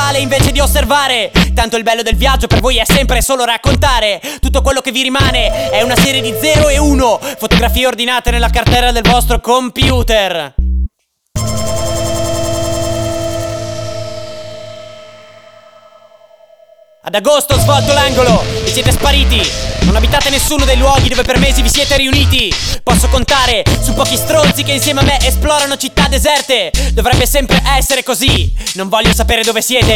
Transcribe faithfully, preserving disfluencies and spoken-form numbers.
vale invece di osservare. Tanto il bello del viaggio per voi è sempre solo raccontare. Tutto quello che vi rimane è una serie di zero e uno, fotografie ordinate nella cartella del vostro computer. Ad agosto ho svolto l'angolo e siete spariti. Non abitate nessuno dei luoghi dove per mesi vi siete riuniti. Posso contare su pochi stronzi che insieme a me esplorano città deserte. Dovrebbe sempre essere così. Non voglio sapere dove siete.